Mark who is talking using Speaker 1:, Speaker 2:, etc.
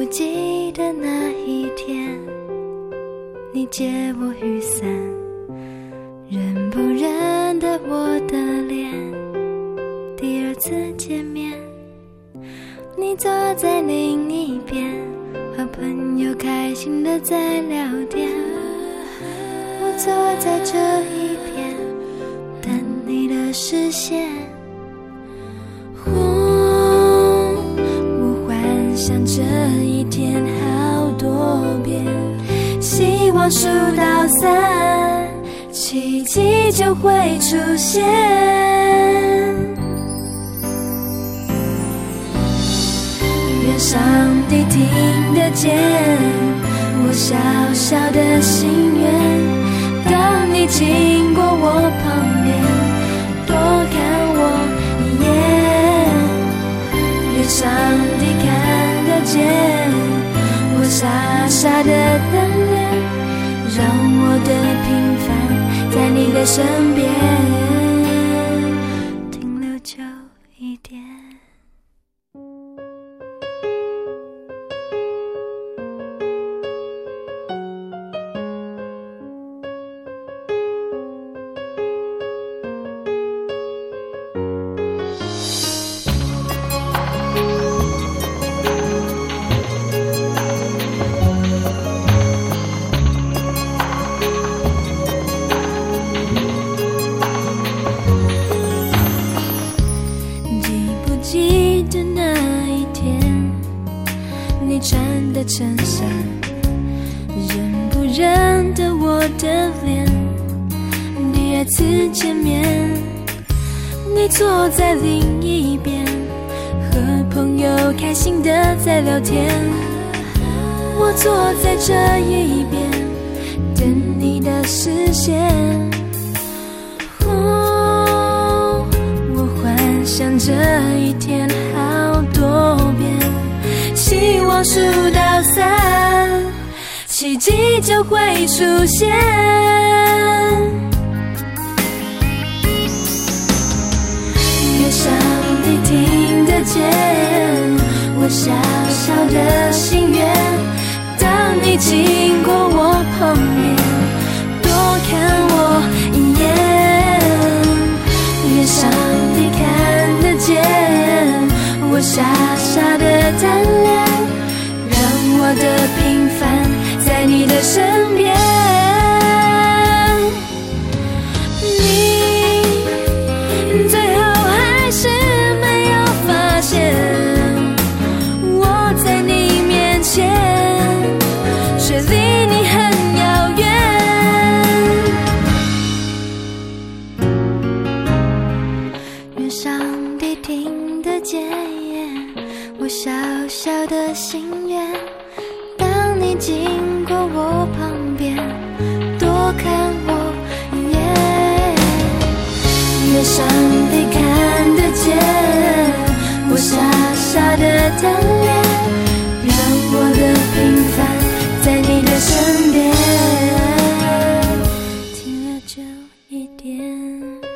Speaker 1: 记得那一天，你借我雨伞，认不认得我的脸？第二次见面，你坐在另一边，和朋友开心的在聊天。我坐在这一边，等你的视线。我幻想这一天好多遍，希望数到3，奇迹就会出现。愿上帝听得见我小小的心愿。当你经过我旁边，多看我一眼。愿上帝看得见我傻傻的等恋，让我的平凡在你的身边停留久一点。穿的衬衫，认不认得我的脸？第二次见面，你坐在另一边，和朋友开心的在聊天。我坐在这一边，等你的视线。我幻想这一天好多遍，希望数到3，奇迹就会出现。愿上帝听得见我小小的心愿。当你经过我旁边，多看我一眼。愿上帝看得见我傻傻的单恋，让我的平凡在你的身边。你最后还是没有发现，我在你面前却离你很遥远。愿上帝听得见我小小的心愿。当你经过我旁边，多看我一眼。愿上帝看得见我傻傻的单恋，让我的平凡在你的身边停留久一点。